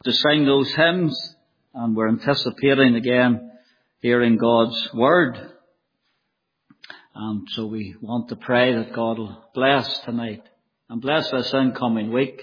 to sing those hymns, and we're anticipating again hearing God's Word. And so we want to pray that God will bless tonight and bless this incoming week.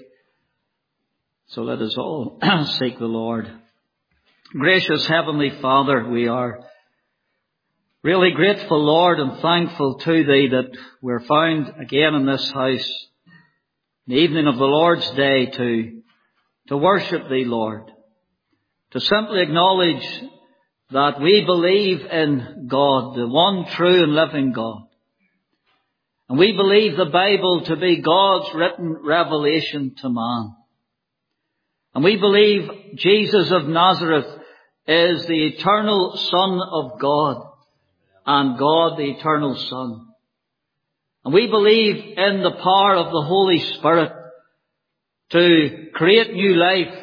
So let us all seek the Lord. Gracious Heavenly Father, we are really grateful, Lord, and thankful to Thee that we're found again in this house, the evening of the Lord's Day, to worship Thee, Lord, to simply acknowledge that we believe in God, the one true and living God. And we believe the Bible to be God's written revelation to man. And we believe Jesus of Nazareth is the eternal Son of God, and God the eternal Son. And we believe in the power of the Holy Spirit to create new life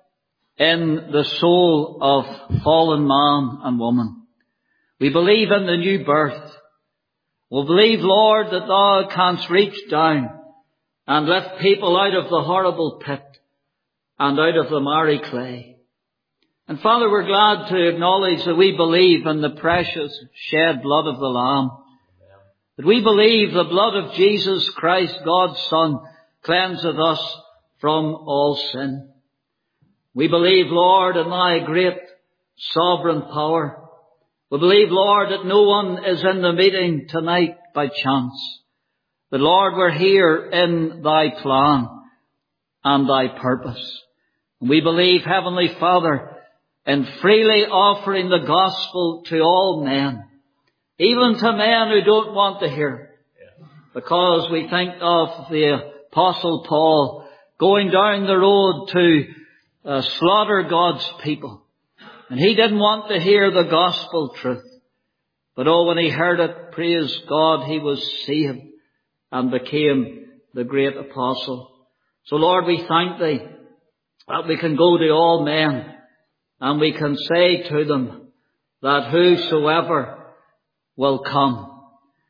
in the soul of fallen man and woman. We believe in the new birth. We believe, Lord, that Thou canst reach down and lift people out of the horrible pit and out of the miry clay. And Father, we're glad to acknowledge that we believe in the precious shed blood of the Lamb. That we believe the blood of Jesus Christ, God's Son, cleanseth us from all sin. We believe, Lord, in Thy great sovereign power. We believe, Lord, that no one is in the meeting tonight by chance. That, Lord, we're here in Thy plan and Thy purpose. And we believe, Heavenly Father, in freely offering the gospel to all men, even to men who don't want to hear it. Because we think of the Apostle Paul going down the road to slaughter God's people. And he didn't want to hear the gospel truth. But when he heard it, praise God, he was saved and became the great apostle. So Lord, we thank Thee that we can go to all men and we can say to them that whosoever will come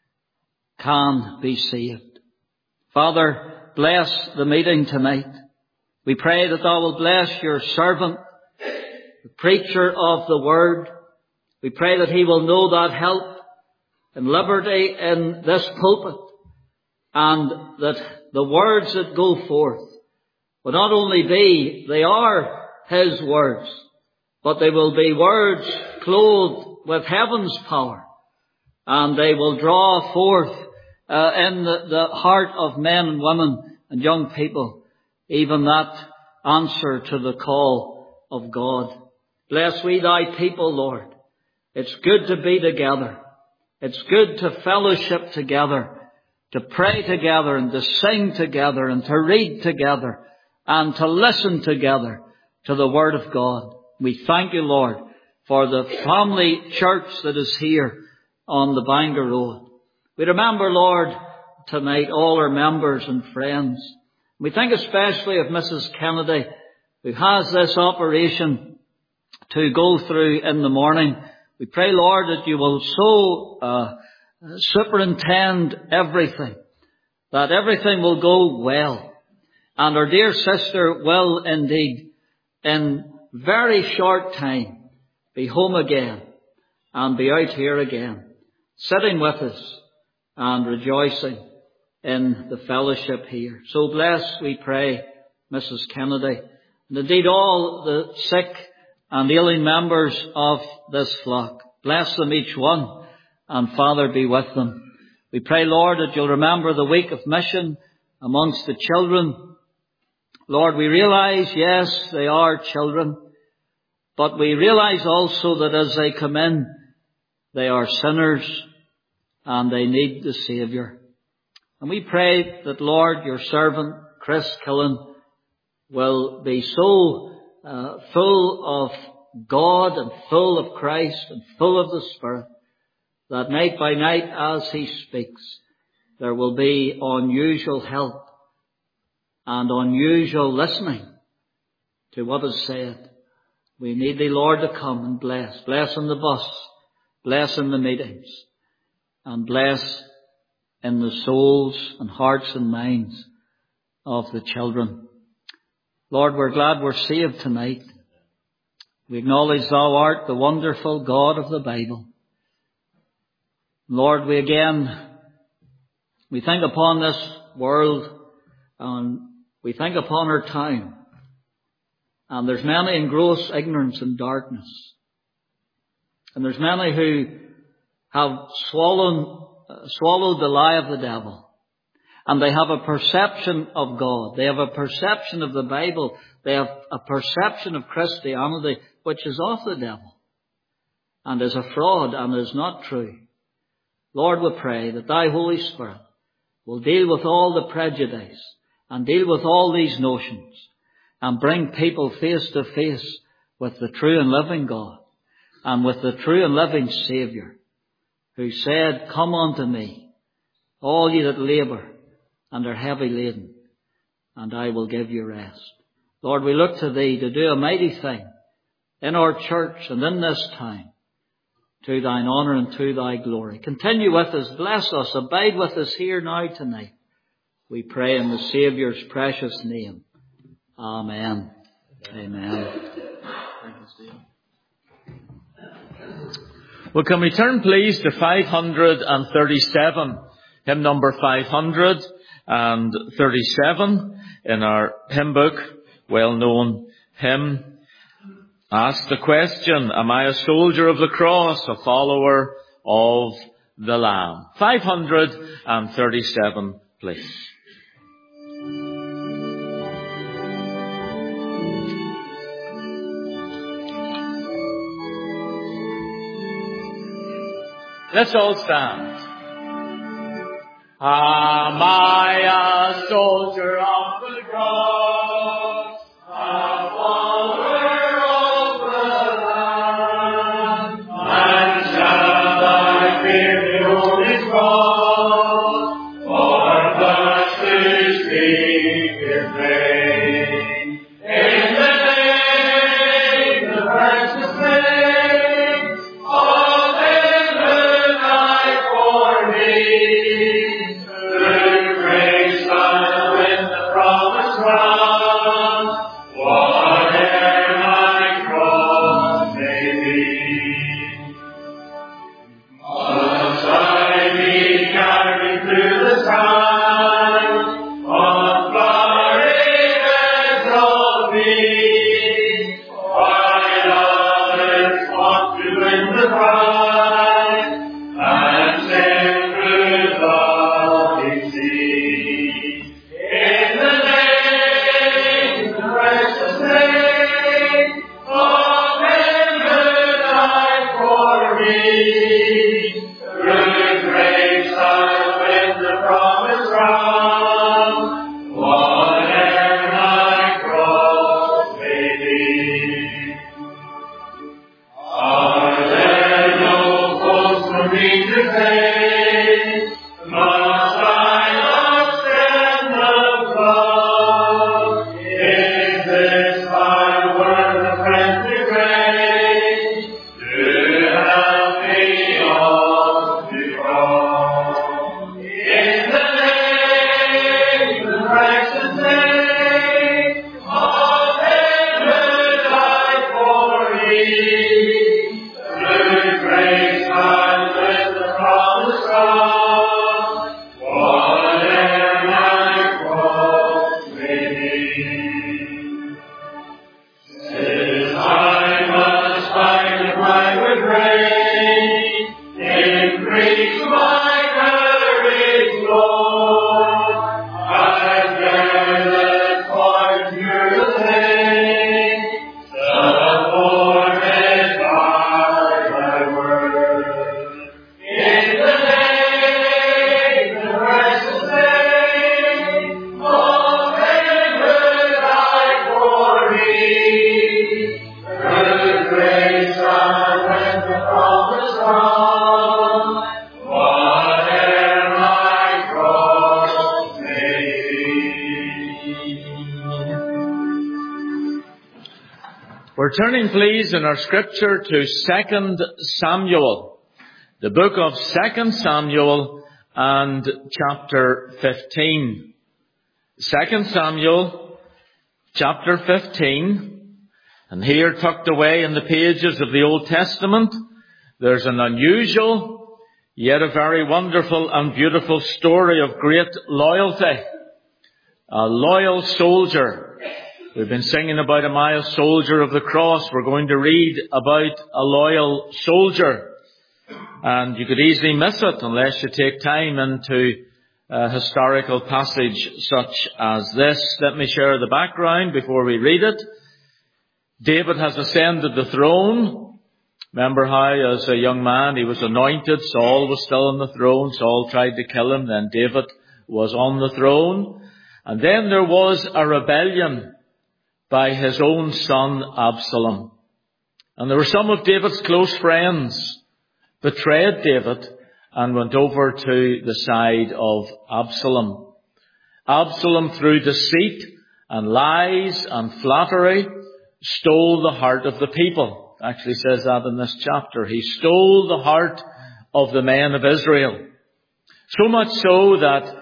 can be saved. Father, bless the meeting tonight. We pray that Thou will bless Your servant, the preacher of the Word. We pray that he will know that help and liberty in this pulpit, and that the words that go forth will not only be, they are His words, but they will be words clothed with heaven's power, and they will draw forth in the heart of men and women and young people even that answer to the call of God. Bless we Thy people, Lord. It's good to be together. It's good to fellowship together, to pray together and to sing together and to read together and to listen together to the Word of God. We thank You, Lord, for the family church that is here on the Bangor Road. We remember, Lord, tonight all our members and friends. We think especially of Mrs. Kennedy, who has this operation to go through in the morning. We pray, Lord, that You will so superintend everything, that everything will go well. And our dear sister will indeed, in very short time, be home again and be out here again, sitting with us and rejoicing in the fellowship here. So bless, we pray, Mrs. Kennedy, and indeed all the sick and ailing members of this flock. Bless them each one, and Father, be with them. We pray, Lord, that You'll remember the week of mission amongst the children. Lord, we realize, yes, they are children, but we realize also that as they come in, they are sinners and they need the Saviour. And we pray that, Lord, Your servant, Chris Killen, will be so full of God and full of Christ and full of the Spirit, that night by night as he speaks, there will be unusual help and unusual listening to what is said. We need Thee, Lord, to come and bless. Bless in the bus, bless in the meetings, and bless in the souls and hearts and minds of the children. Lord, we're glad we're saved tonight. We acknowledge Thou art the wonderful God of the Bible. Lord, we think upon this world and we think upon our time. And there's many in gross ignorance and darkness. And there's many who have swallowed the lie of the devil. And they have a perception of God. They have a perception of the Bible. They have a perception of Christianity which is of the devil and is a fraud and is not true. Lord, we pray that Thy Holy Spirit will deal with all the prejudice and deal with all these notions and bring people face to face with the true and living God and with the true and living Saviour, who said, "Come unto me, all ye that labour and are heavy laden, and I will give you rest." Lord, we look to Thee to do a mighty thing in our church and in this time, to Thine honour and to Thy glory. Continue with us, bless us, abide with us here now tonight. We pray in the Saviour's precious name. Amen. Amen. Thank you, Steve. Well, can we turn please to 537, hymn number 537 in our hymn book, well-known hymn. Ask the question, am I a soldier of the cross, a follower of the Lamb? 537, please. Let's all stand. Am I a soldier of the cross, a follower of the Lamb? And shall I fear behold His cross, or blush to speak His name? In the name, the precious name of Him who died for me, through grace I win the promised ground, whatever my cross may be. Must I be carried through the sky on flowery beds of peace, while others want to win the prize and sail through the deep sea? In the name, the precious name of Him who died for me, through grace I win the promised ground, whatever my cross may be. Are there no foes for me to face? Must I not stand above? Is this my word of friendly grace to help me on to cross? In the name, the precious name of Him who died for me, through grace I win the promised ground, whatever my cross may be. Since I must fight the private race, increase my courage, Lord. I dare let heart hear the pain, supported by Thy word. In the name, the precious name of Him who died for me, through grace I win the promised ground, whatever my cross may be. We're turning, please, in our scripture to 2 Samuel, the book of 2 Samuel and chapter 15. 2 Samuel chapter 15. And here, tucked away in the pages of the Old Testament, there's an unusual, yet a very wonderful and beautiful story of great loyalty. A loyal soldier. We've been singing about Am I a soldier of the cross? We're going to read about a loyal soldier. And you could easily miss it unless you take time into a historical passage such as this. Let me share the background before we read it. David has ascended the throne. Remember how as a young man he was anointed. Saul was still on the throne. Saul tried to kill him. Then David was on the throne. And then there was a rebellion by his own son Absalom. And there were some of David's close friends betrayed David and went over to the side of Absalom. Absalom, through deceit and lies and flattery, stole the heart of the people. It actually says that in this chapter. He stole the heart of the men of Israel. So much so that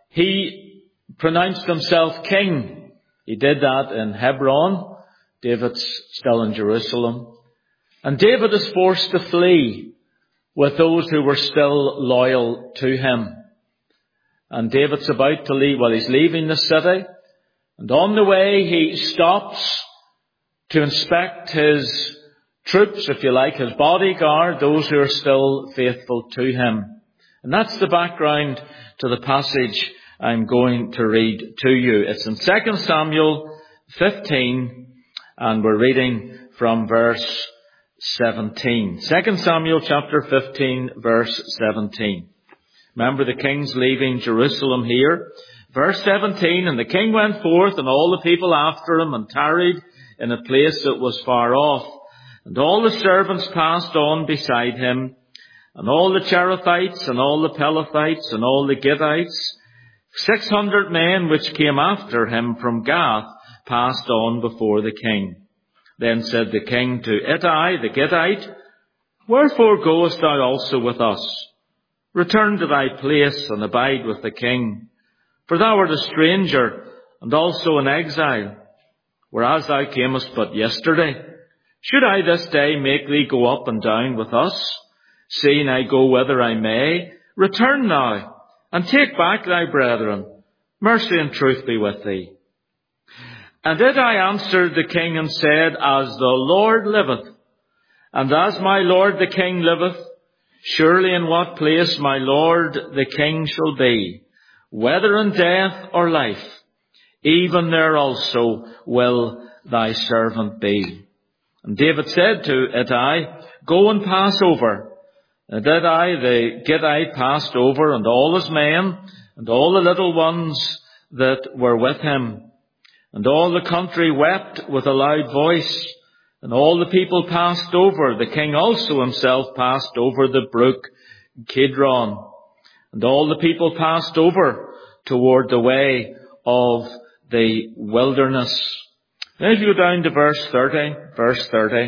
he pronounced himself king. He did that in Hebron. David's still in Jerusalem. And David is forced to flee with those who were still loyal to him. And David's about to leave, he's leaving the city. And on the way he stops to inspect his troops, if you like, his bodyguard, those who are still faithful to him. And that's the background to the passage I'm going to read to you. It's in 2 Samuel 15, and we're reading from verse 17. 2 Samuel chapter 15, verse 17. Remember, the king's leaving Jerusalem here. Verse 17, and the king went forth, and all the people after him, and tarried in a place that was far off. And all the servants passed on beside him, and all the Cherethites, and all the Pelethites, and all the Gittites, 600 men which came after him from Gath, passed on before the king. Then said the king to Ittai the Gittite, Wherefore goest thou also with us? Return to thy place and abide with the king. For thou art a stranger and also an exile, whereas thou camest but yesterday. Should I this day make thee go up and down with us, seeing I go whither I may? Return now, and take back thy brethren. Mercy and truth be with thee. And Ittai answered the king and said, As the Lord liveth, and as my lord the king liveth, surely in what place my lord the king shall be, whether in death or life, even there also will thy servant be. And David said to Ittai, Go and pass over. And Ittai the Gittite passed over, and all his men, and all the little ones that were with him. And all the country wept with a loud voice, and all the people passed over. The king also himself passed over the brook Kidron. And all the people passed over toward the way of the wilderness. Now if you go down to verse 30.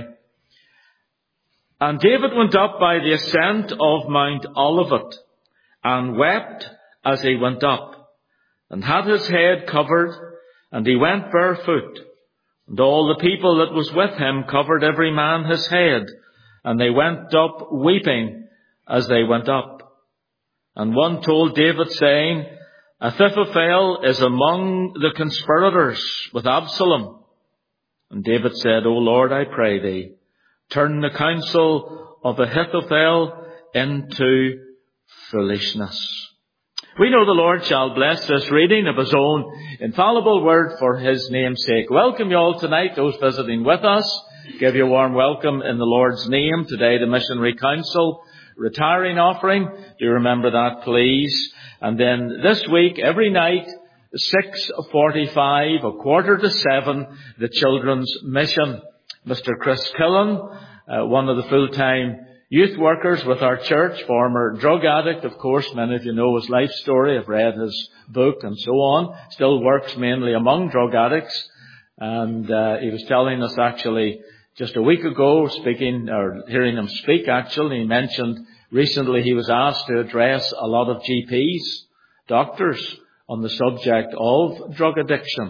And David went up by the ascent of Mount Olivet, and wept as he went up, and had his head covered, and he went barefoot. And all the people that was with him covered every man his head, and they went up weeping as they went up. And one told David, saying, Ahithophel is among the conspirators with Absalom. And David said, O Lord, I pray thee, turn the counsel of Ahithophel into foolishness. We know the Lord shall bless this reading of his own infallible word for his name's sake. Welcome you all tonight, those visiting with us. Give you a warm welcome in the Lord's name. Today the Missionary Council retiring offering. Do you remember that, please? And then this week, every night, 6:45, 6:45, the Children's Mission. Mr. Chris Killen, one of the full-time youth workers with our church, former drug addict, of course, many of you know his life story, have read his book and so on, still works mainly among drug addicts. And he was telling us actually just a week ago, hearing him speak actually, he mentioned recently he was asked to address a lot of GPs, doctors, on the subject of drug addiction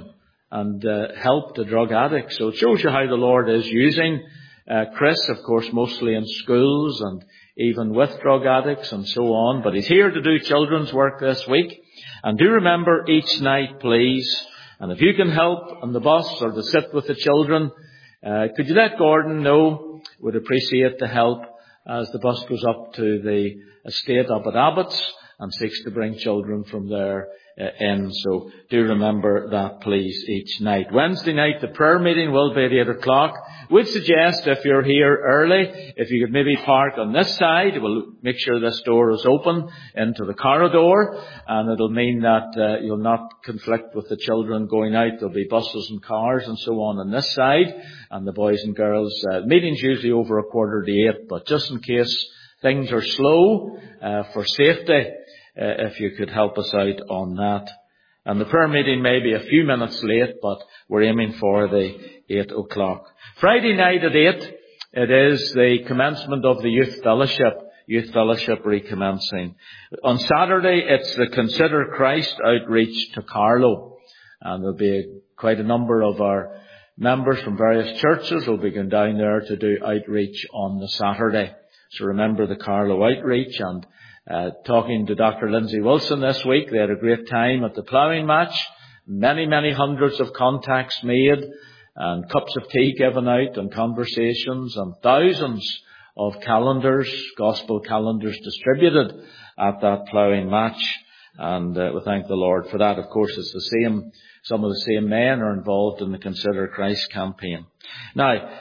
and help the drug addicts. So it shows you how the Lord is using Chris, of course, mostly in schools and even with drug addicts and so on. But he's here to do children's work this week. And do remember each night, please, and if you can help on the bus or to sit with the children, could you let Gordon know? Would appreciate the help as the bus goes up to the estate up at Abbott's and seeks to bring children from there in. So do remember that, please, each night. Wednesday night, the prayer meeting will be at 8 o'clock. We'd suggest if you're here early, if you could maybe park on this side, we'll make sure this door is open into the corridor, and it'll mean that you'll not conflict with the children going out. There'll be buses and cars and so on this side, and the boys and girls. Meeting's usually over 7:45, but just in case things are slow, for safety, if you could help us out on that. And the prayer meeting may be a few minutes late, but we're aiming for the 8 o'clock. Friday night at 8, it is the commencement of the Youth Fellowship recommencing. On Saturday, it's the Consider Christ outreach to Carlow. And there'll be quite a number of our members from various churches will be going down there to do outreach on the Saturday. So remember the Carlow outreach. And talking to Dr. Lindsay Wilson this week, they had a great time at the ploughing match. Many, many hundreds of contacts made and cups of tea given out and conversations and thousands of calendars, gospel calendars distributed at that ploughing match. And we thank the Lord for that. Of course, it's the same, some of the same men are involved in the Consider Christ campaign. Now,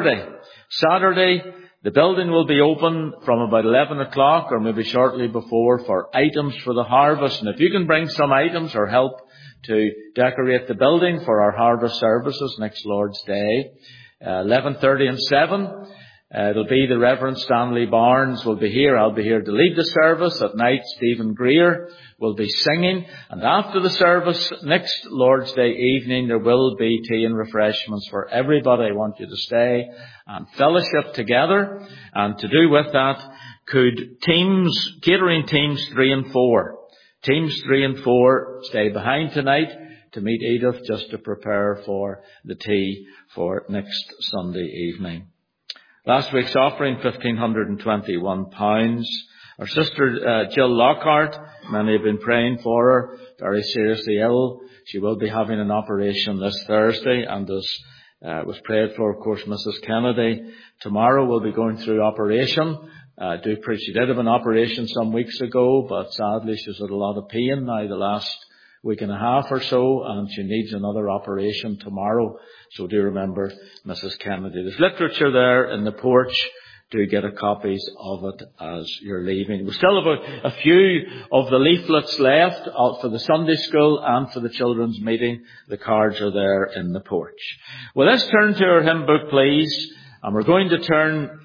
Saturday, the building will be open from about 11 o'clock or maybe shortly before for items for the harvest. And if you can bring some items or help to decorate the building for our harvest services next Lord's Day, 11:30 and 7, it'll be the Reverend Stanley Barnes will be here. I'll be here to lead the service. At night, Stephen Greer will be singing. And after the service, next Lord's Day evening, there will be tea and refreshments for everybody. I want you to stay and fellowship together. And to do with that, could catering teams 3 and 4, teams 3 and 4 stay behind tonight to meet Edith just to prepare for the tea for next Sunday evening. Last week's offering, £1,521. Our sister Jill Lockhart, many have been praying for her, very seriously ill. She will be having an operation this Thursday, and as was prayed for, of course, Mrs. Kennedy. Tomorrow we'll be going through operation. She did have an operation some weeks ago, but sadly she's had a lot of pain now the last week and a half or so, and she needs another operation tomorrow. So do remember Mrs. Kennedy. There's literature there in the porch. Do get a copies of it as you're leaving. We still have a few of the leaflets left for the Sunday school and for the children's meeting. The cards are there in the porch. Well, let's turn to our hymn book, please. And we're going to turn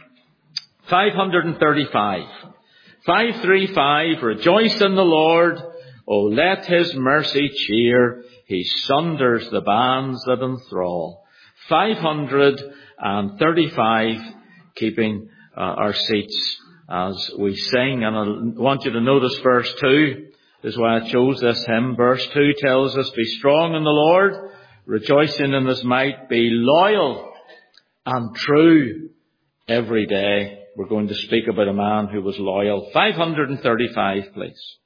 535. 535, Rejoice in the Lord. Oh, let his mercy cheer. He sunders the bands that enthrall. 535, keeping our seats as we sing. And I want you to notice verse 2. This is why I chose this hymn. Verse 2 tells us, Be strong in the Lord, rejoicing in his might, be loyal and true every day. We're going to speak about a man who was loyal. 535, please.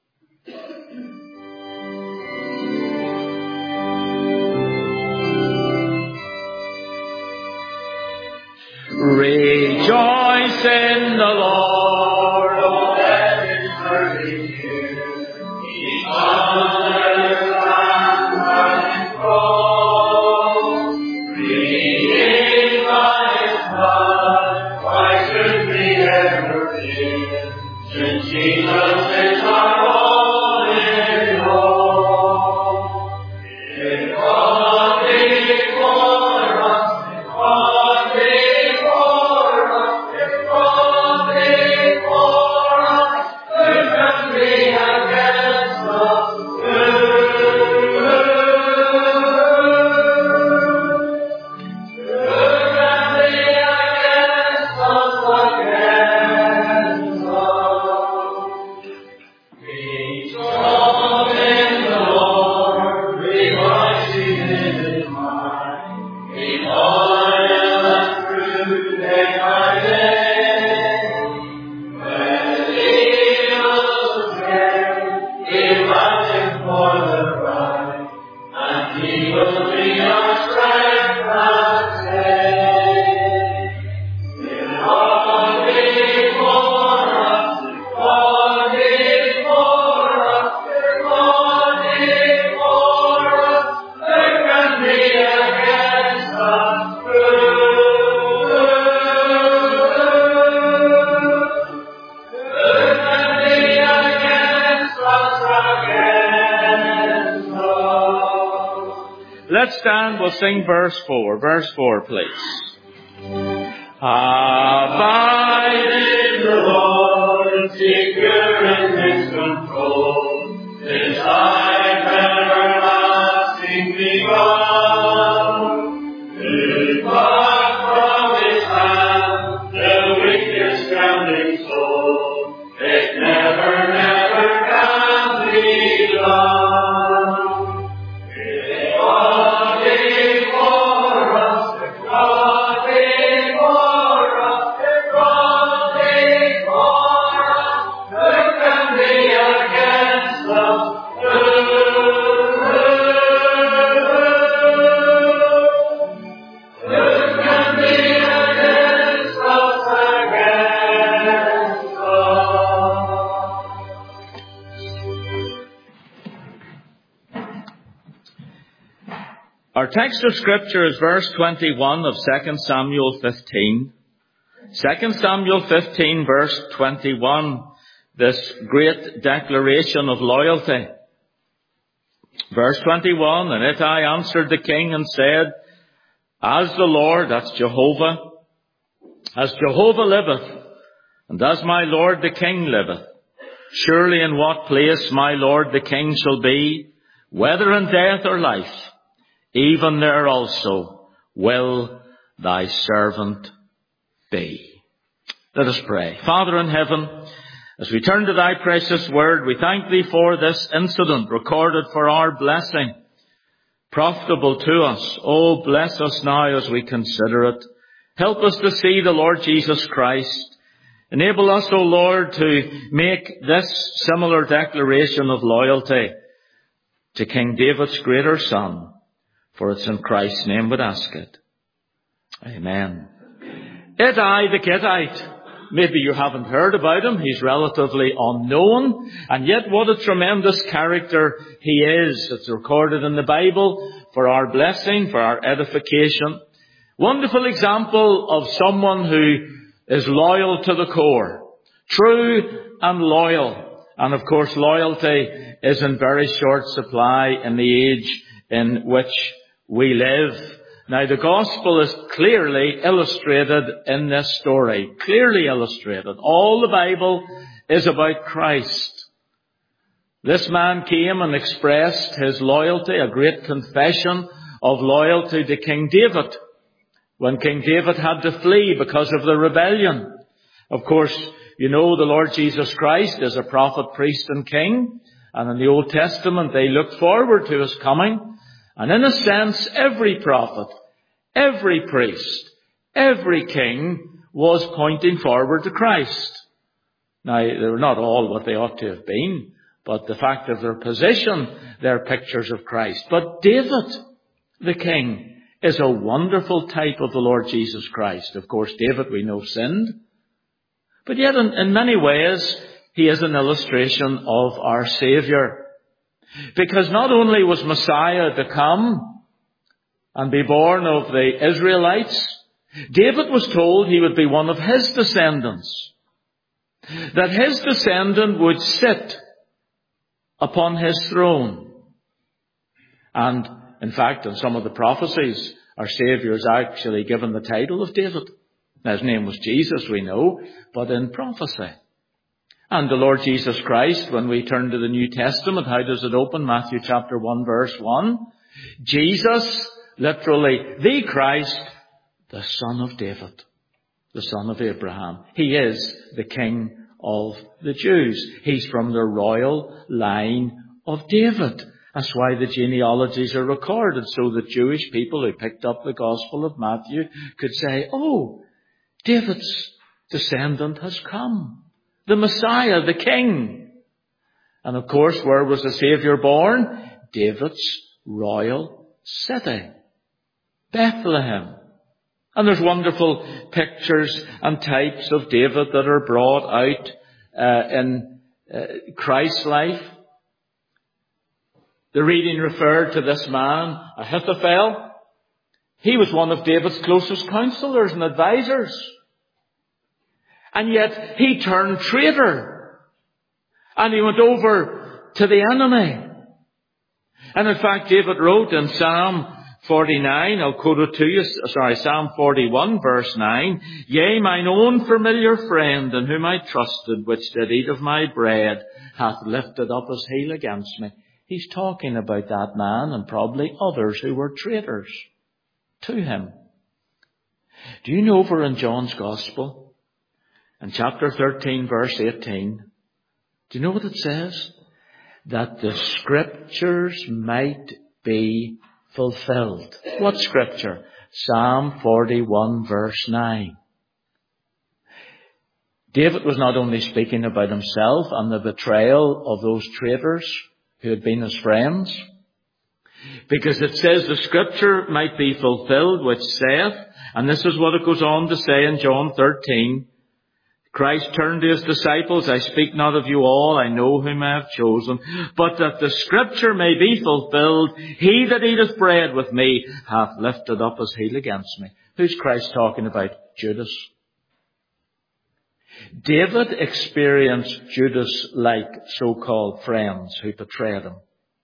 Rejoice in the Lord, oh, let his mercy cheer. He honors and control. Redeemed by his blood, why should we ever fear? Since Jesus is our all in all. If God be for us, if God be for us, if God be Let's stand, we'll sing verse 4. Verse 4, please. Abide in the Lord, secure in His control, His life everlasting begun. Depart from His hand, the wicked scrambling soul, it never, never can be done. Our text of Scripture is verse 21 of 2 Samuel 15. 2 Samuel 15 verse 21, this great declaration of loyalty. Verse 21, and Ittai answered the king and said, as the Lord, that's Jehovah, as Jehovah liveth, and as my Lord the king liveth, surely in what place my Lord the king shall be, whether in death or life, even there also will thy servant be. Let us pray. Father in heaven, as we turn to thy precious word, we thank thee for this incident recorded for our blessing, profitable to us. Oh, bless us now as we consider it. Help us to see the Lord Jesus Christ. Enable us, O Lord, to make this similar declaration of loyalty to King David's greater son. For it's in Christ's name we'd ask it. Amen. Ittai the Gittite. Maybe you haven't heard about him. He's relatively unknown. And yet what a tremendous character he is. It's recorded in the Bible for our blessing, for our edification. Wonderful example of someone who is loyal to the core. True and loyal. And of course loyalty is in very short supply in the age in which we live. Now the gospel is clearly illustrated in this story. Clearly illustrated. All the Bible is about Christ. This man came and expressed his loyalty, a great confession of loyalty to King David, when King David had to flee because of the rebellion. Of course, you know the Lord Jesus Christ is a prophet, priest and king. And in the Old Testament they looked forward to his coming. And in a sense, every prophet, every priest, every king was pointing forward to Christ. Now, they were not all what they ought to have been, but the fact of their position, they're pictures of Christ. But David, the king, is a wonderful type of the Lord Jesus Christ. Of course, David, we know, sinned. But yet, in many ways, he is an illustration of our Saviour. Because not only was Messiah to come and be born of the Israelites, David was told he would be one of his descendants. That his descendant would sit upon his throne. And in fact, in some of the prophecies, our Saviour is actually given the title of David. Now, his name was Jesus, we know, but in prophecy. And the Lord Jesus Christ, when we turn to the New Testament, how does it open? Matthew chapter 1 verse 1. Jesus, literally, the Christ, the son of David, the son of Abraham. He is the King of the Jews. He's from the royal line of David. That's why the genealogies are recorded, so that Jewish people who picked up the Gospel of Matthew could say, oh, David's descendant has come. The Messiah, the King. And of course, where was the Saviour born? David's royal city, Bethlehem. And there's wonderful pictures and types of David that are brought out in Christ's life. The reading referred to this man, Ahithophel. He was one of David's closest counselors and advisors. And yet he turned traitor. And he went over to the enemy. And in fact, David wrote in Psalm 49, I'll quote it to you, Psalm 41 verse 9. Yea, mine own familiar friend, in whom I trusted, which did eat of my bread, hath lifted up his heel against me. He's talking about that man and probably others who were traitors to him. Do you know over in John's Gospel, in chapter 13 verse 18, do you know what it says? That the Scriptures might be fulfilled. What Scripture? Psalm 41 verse 9. David was not only speaking about himself and the betrayal of those traitors who had been his friends, because it says the Scripture might be fulfilled, which saith, and this is what it goes on to say in John 13, Christ turned to his disciples, I speak not of you all, I know whom I have chosen, but that the Scripture may be fulfilled, he that eateth bread with me hath lifted up his heel against me. Who's Christ talking about? Judas. David experienced Judas-like so-called friends who betrayed him.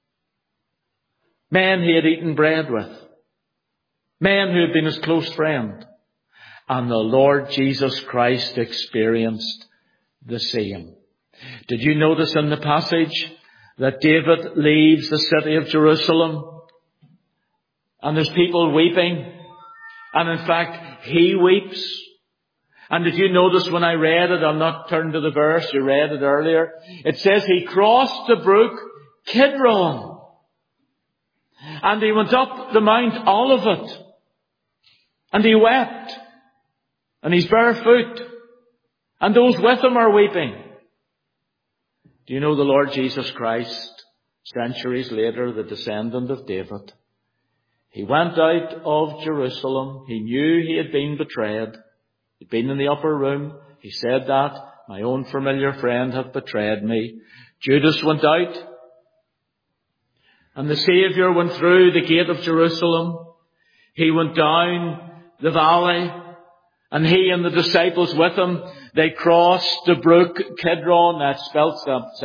Men he had eaten bread with. Men who had been his close friend. And the Lord Jesus Christ experienced the same. Did you notice in the passage that David leaves the city of Jerusalem and there's people weeping, and in fact he weeps? And did you notice when I read it, I'm not turned to the verse, you read it earlier, it says he crossed the brook Kidron and he went up the Mount Olivet and he wept. And he's barefoot. And those with him are weeping. Do you know the Lord Jesus Christ, centuries later, the descendant of David? He went out of Jerusalem. He knew he had been betrayed. He'd been in the upper room. He said that. My own familiar friend hath betrayed me. Judas went out. And the Saviour went through the gate of Jerusalem. He went down the valley. And he and the disciples with him, they crossed the brook Kidron. That's spelled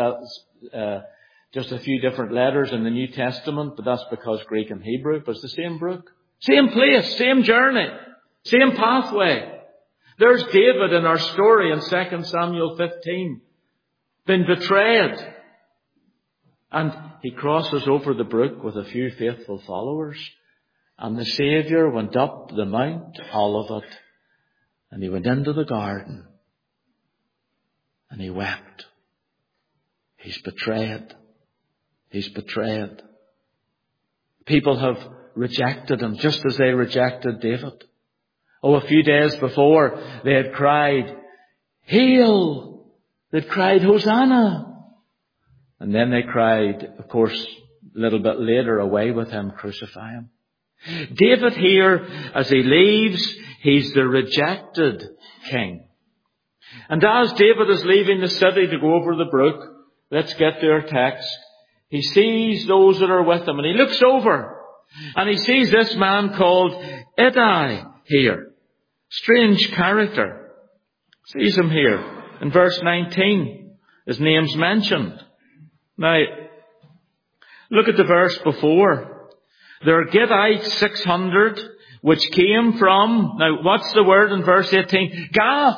just a few different letters in the New Testament, but that's because Greek and Hebrew. But it's the same brook. Same place, same journey, same pathway. There's David in our story in 2 Samuel 15. Been betrayed. And he crosses over the brook with a few faithful followers. And the Saviour went up the Mount Olivet. And he went into the garden and he wept. He's betrayed. He's betrayed. People have rejected him just as they rejected David. Oh, a few days before they had cried, Hail! They'd cried, Hosanna! And then they cried, of course, a little bit later, away with him, crucify him. David here, as he leaves, he's the rejected king. And as David is leaving the city to go over the brook, let's get to our text, he sees those that are with him and he looks over and he sees this man called Ittai here. Strange character. Sees him here in verse 19. His name's mentioned. Now, look at the verse before. There are Gittites 600, which came from, now what's the word in verse 18? Gath.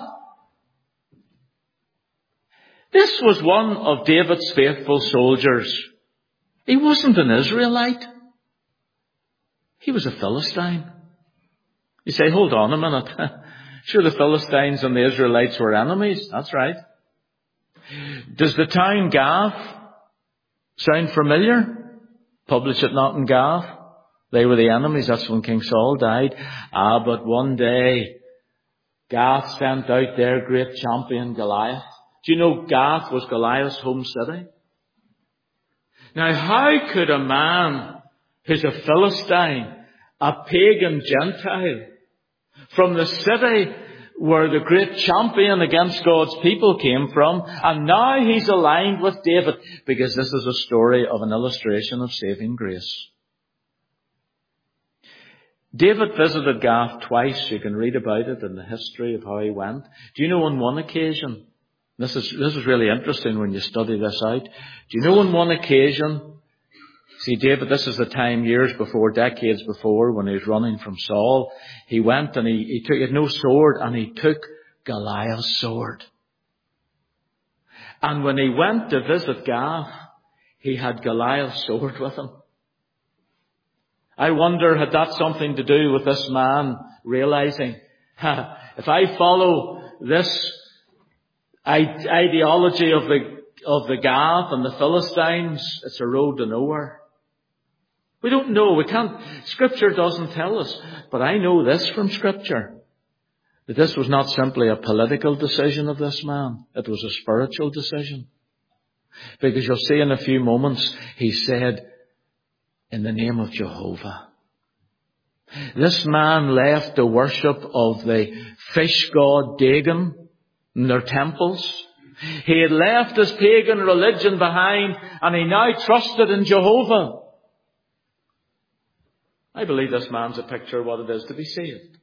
This was one of David's faithful soldiers. He wasn't an Israelite. He was a Philistine. You say, hold on a minute. Sure, the Philistines and the Israelites were enemies. That's right. Does the town Gath sound familiar? Publish it not in Gath. They were the enemies. That's when King Saul died. But one day, Gath sent out their great champion, Goliath. Do you know Gath was Goliath's home city? Now, how could a man who's a Philistine, a pagan Gentile, from the city where the great champion against God's people came from, and now he's aligned with David? Because this is a story of an illustration of saving grace. David visited Gath twice. You can read about it in the history of how he went. Do you know on one occasion, this is really interesting when you study this out. Do you know on one occasion, See, David, this is the time decades before, when he was running from Saul. He went and he had no sword, and he took Goliath's sword. And when he went to visit Gath, he had Goliath's sword with him. I wonder, had that something to do with this man realizing, if I follow this ideology of the Gath and the Philistines, it's a road to nowhere. We don't know. Scripture doesn't tell us. But I know this from Scripture, that this was not simply a political decision of this man. It was a spiritual decision. Because you'll see in a few moments, he said, in the name of Jehovah. This man left the worship of the fish god Dagon in their temples. He had left his pagan religion behind, and he now trusted in Jehovah. I believe this man's a picture of what it is to be saved.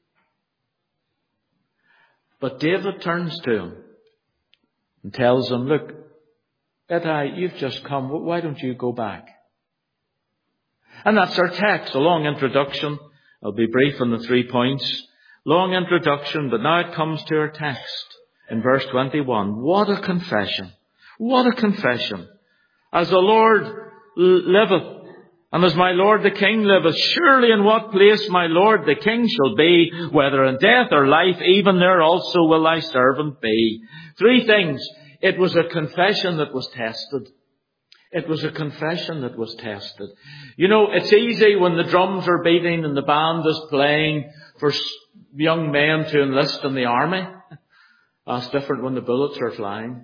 But David turns to him and tells him, look, Ittai, you've just come. Why don't you go back? And that's our text, a long introduction. I'll be brief on the 3 points. Long introduction, but now it comes to our text in verse 21. What a confession. What a confession. As the Lord liveth, and as my Lord the King liveth, surely in what place my Lord the King shall be, whether in death or life, even there also will thy servant be. 3 things. It was a confession that was tested. It was a confession that was tested. You know, it's easy when the drums are beating and the band is playing for young men to enlist in the army. That's different when the bullets are flying.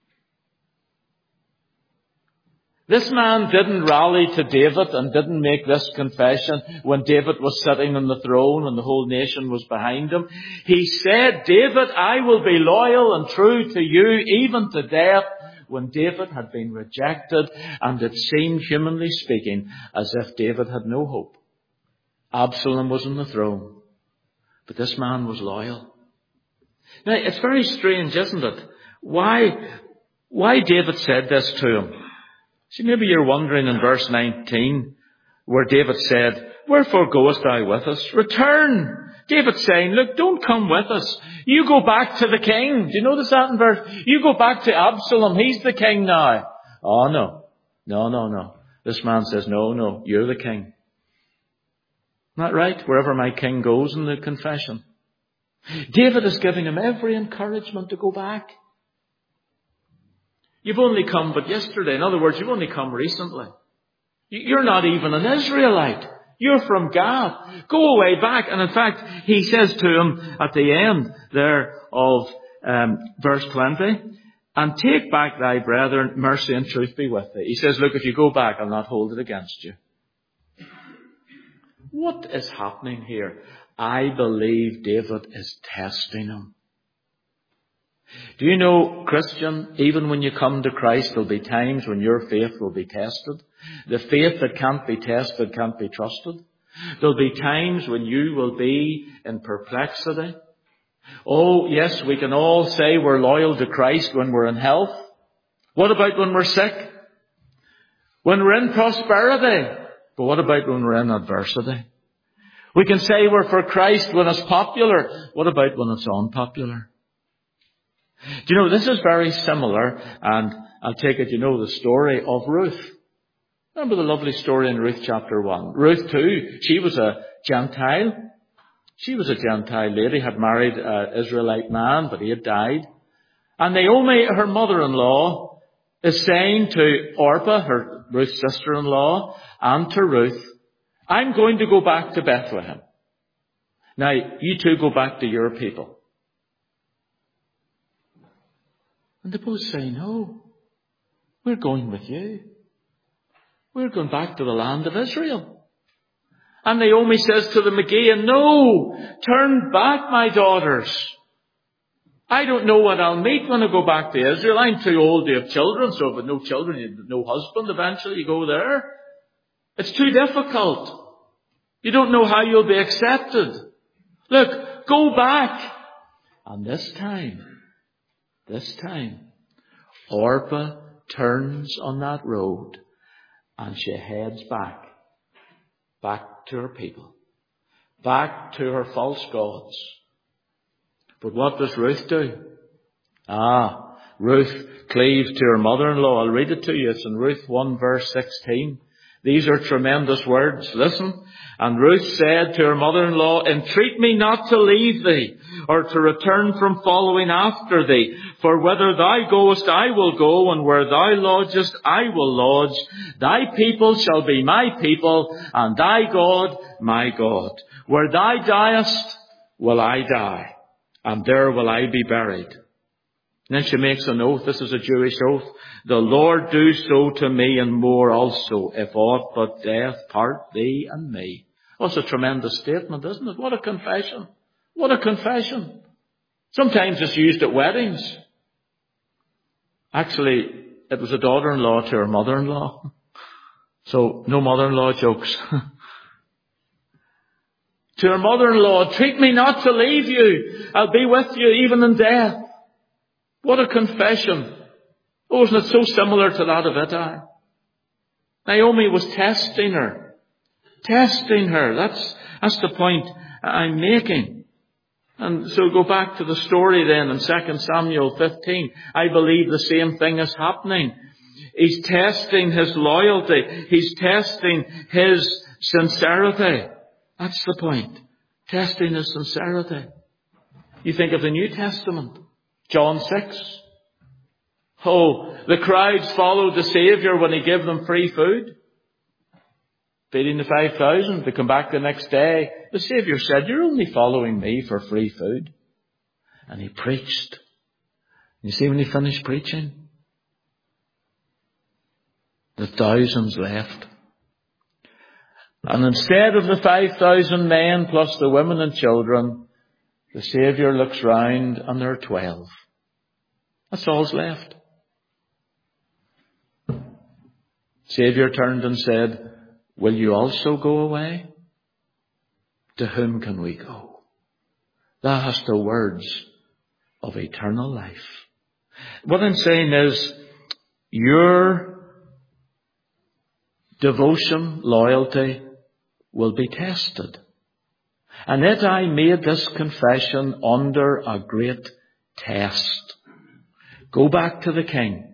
This man didn't rally to David and didn't make this confession when David was sitting on the throne and the whole nation was behind him. He said, David, I will be loyal and true to you even to death, when David had been rejected and it seemed, humanly speaking, as if David had no hope. Absalom was on the throne, but this man was loyal. Now, it's very strange, isn't it? Why David said this to him? See, maybe you're wondering in verse 19, where David said, wherefore goest thou with us? Return. David's saying, look, don't come with us. You go back to the king. Do you notice that in verse? You go back to Absalom. He's the king now. Oh, no. No. This man says, no, you're the king. Isn't that right? Wherever my king goes in the confession. David is giving him every encouragement to go back. You've only come but yesterday. In other words, you've only come recently. You're not even an Israelite. You're from Gath. Go away back. And in fact, he says to him at the end there of verse 20, and take back thy brethren, mercy and truth be with thee. He says, look, if you go back, I'll not hold it against you. What is happening here? I believe David is testing him. Do you know, Christian, even when you come to Christ, there'll be times when your faith will be tested. The faith that can't be tested can't be trusted. There'll be times when you will be in perplexity. Oh, yes, we can all say we're loyal to Christ when we're in health. What about when we're sick? When we're in prosperity? But what about when we're in adversity? We can say we're for Christ when it's popular. What about when it's unpopular? Do you know, this is very similar, and I'll take it you know the story of Ruth. Remember the lovely story in Ruth chapter 1. Ruth too, she was a Gentile. She was a Gentile lady, had married an Israelite man, but he had died. And Naomi, her mother-in-law, is saying to Orpah, her Ruth's sister-in-law, and to Ruth, I'm going to go back to Bethlehem. Now, you two go back to your people. And they both say, no, we're going with you. We're going back to the land of Israel. And Naomi says to them again, no, turn back, my daughters. I don't know what I'll meet when I go back to Israel. I'm too old to have children, so with no children, you have no husband eventually, you go there. It's too difficult. You don't know how you'll be accepted. Look, go back. And this time, Orpah turns on that road And she heads back to her people, back to her false gods. But what does Ruth do? Ruth cleaves to her mother-in-law. I'll read it to you. It's in Ruth 1 verse 16. These are tremendous words. Listen. And Ruth said to her mother-in-law, entreat me not to leave thee, or to return from following after thee. For whither thou goest, I will go, and where thou lodgest, I will lodge. Thy people shall be my people, and thy God my God. Where thou diest, will I die, and there will I be buried. And then she makes an oath. This is a Jewish oath. The Lord do so to me and more also, if aught but death part thee and me. Oh, it's a tremendous statement, isn't it? What a confession. What a confession. Sometimes it's used at weddings. Actually, it was a daughter-in-law to her mother-in-law. So, no mother-in-law jokes. To her mother-in-law, entreat me not to leave you. I'll be with you even in death. What a confession. Oh, isn't it so similar to that of Ittai? Naomi was testing her. Testing her. That's the point I'm making. And so go back to the story then in 2 Samuel 15. I believe the same thing is happening. He's testing his loyalty. He's testing his sincerity. That's the point. Testing his sincerity. You think of the New Testament. John 6. Oh, the crowds followed the Saviour when he gave them free food. Feeding the 5,000. They come back the next day. The Saviour said, you're only following me for free food. And he preached. You see when he finished preaching? The thousands left. And instead of the 5,000 men plus the women and children, the Saviour looks round and there are 12. That's all's left. Saviour turned and said, will you also go away? To whom can we go? Thou hast the words of eternal life. What I'm saying is, your devotion, loyalty will be tested. And yet I made this confession under a great test. Go back to the king.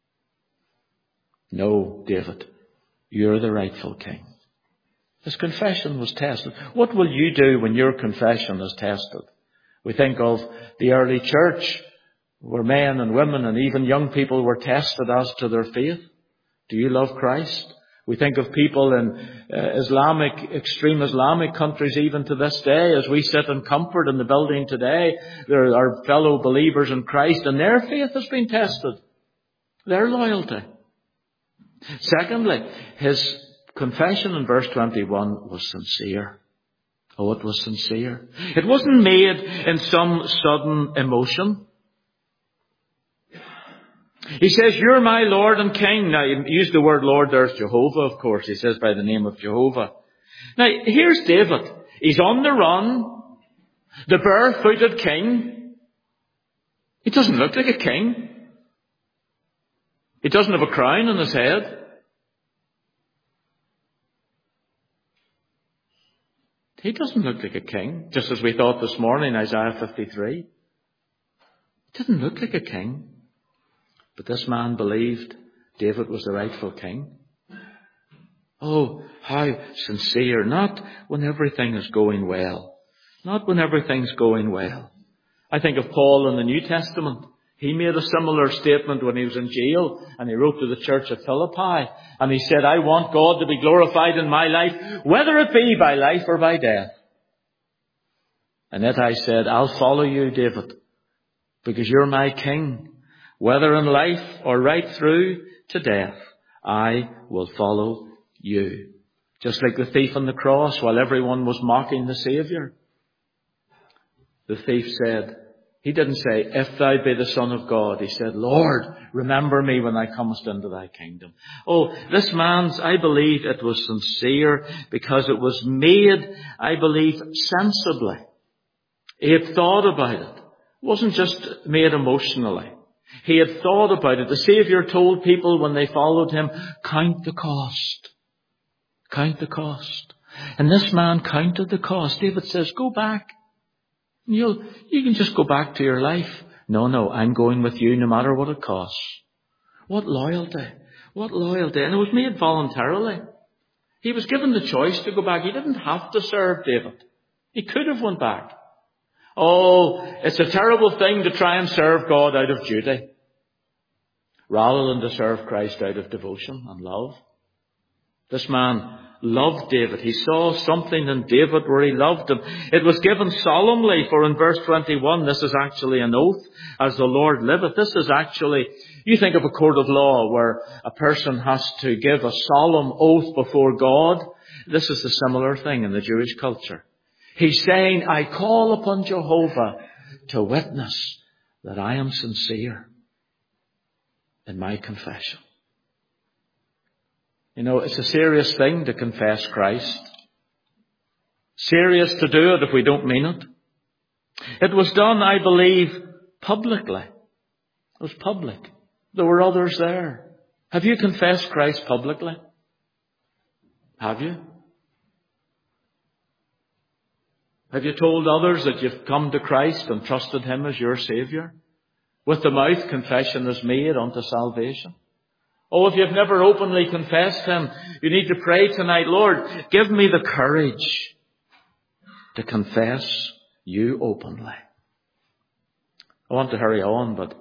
No, David, you're the rightful king. His confession was tested. What will you do when your confession is tested? We think of the early church, where men and women and even young people were tested as to their faith. Do you love Christ? We think of people in extreme Islamic countries even to this day, as we sit in comfort in the building today. There are fellow believers in Christ and their faith has been tested. Their loyalty. Secondly, his confession in verse 21 was sincere. Oh, it was sincere. It wasn't made in some sudden emotion. He says, you're my Lord and King. Now, he used the word Lord, there's Jehovah, of course. He says by the name of Jehovah. Now, here's David. He's on the run. The barefooted king. He doesn't look like a king. He doesn't have a crown on his head. He doesn't look like a king. Just as we thought this morning, Isaiah 53. He didn't look like a king. But this man believed David was the rightful king. Oh, how sincere. Not when everything is going well. Not when everything's going well. I think of Paul in the New Testament. He made a similar statement when he was in jail, and he wrote to the church at Philippi, and he said, I want God to be glorified in my life, whether it be by life or by death. And yet I said, I'll follow you, David, because you're my king. Whether in life or right through to death, I will follow you. Just like the thief on the cross, while everyone was mocking the Saviour. The thief said, he didn't say, if thou be the Son of God. He said, Lord, remember me when thou comest into thy kingdom. Oh, this man's, I believe it was sincere because it was made, I believe, sensibly. He had thought about it. It wasn't just made emotionally. He had thought about it. The Saviour told people when they followed him, count the cost. Count the cost. And this man counted the cost. David says, go back. You can just go back to your life. No, I'm going with you no matter what it costs. What loyalty. What loyalty. And it was made voluntarily. He was given the choice to go back. He didn't have to serve David. He could have went back. Oh, it's a terrible thing to try and serve God out of duty, rather than to serve Christ out of devotion and love. This man loved David. He saw something in David where he loved him. It was given solemnly, for in verse 21, this is actually an oath, as the Lord liveth. This is actually, you think of a court of law where a person has to give a solemn oath before God. This is the similar thing in the Jewish culture. He's saying, I call upon Jehovah to witness that I am sincere in my confession. You know, it's a serious thing to confess Christ. Serious to do it if we don't mean it. It was done, I believe, publicly. It was public. There were others there. Have you confessed Christ publicly? Have you? Have you told others that you've come to Christ and trusted him as your Saviour? With the mouth, confession is made unto salvation. Oh, if you've never openly confessed him, you need to pray tonight, Lord, give me the courage to confess you openly. I want to hurry on, but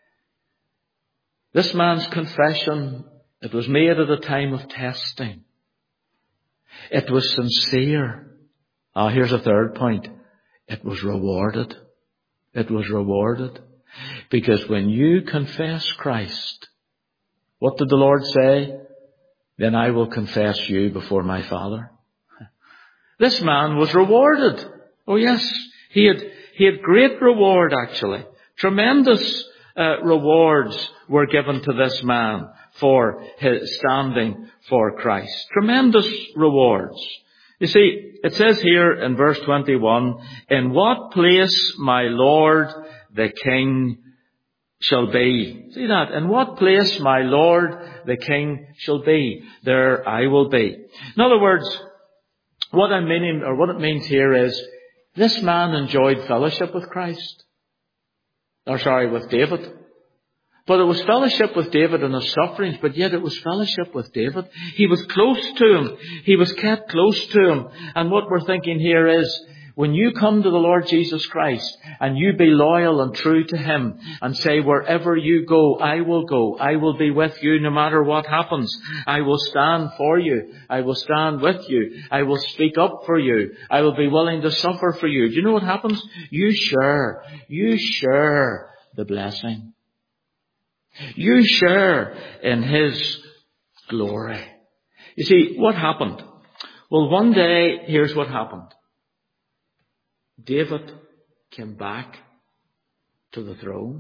this man's confession, it was made at a time of testing. It was sincere. Here's a third point. It was rewarded. It was rewarded. Because when you confess Christ, what did the Lord say? Then I will confess you before my Father. This man was rewarded. Oh yes, he had great reward actually. Tremendous rewards were given to this man for his standing for Christ. Tremendous rewards. You see, it says here in verse 21, in what place my Lord the King shall be. See that? In what place my Lord the King shall be, there I will be. In other words, what it means here is, this man enjoyed fellowship with Christ. With David. But it was fellowship with David in his sufferings, but yet it was fellowship with David. He was close to him. He was kept close to him. And what we're thinking here is, when you come to the Lord Jesus Christ and you be loyal and true to him and say, wherever you go, I will go. I will be with you no matter what happens. I will stand for you. I will stand with you. I will speak up for you. I will be willing to suffer for you. Do you know what happens? You share the blessing. You share in his glory. You see, what happened? Well, one day, here's what happened. David came back to the throne.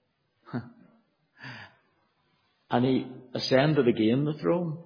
And he ascended again the throne.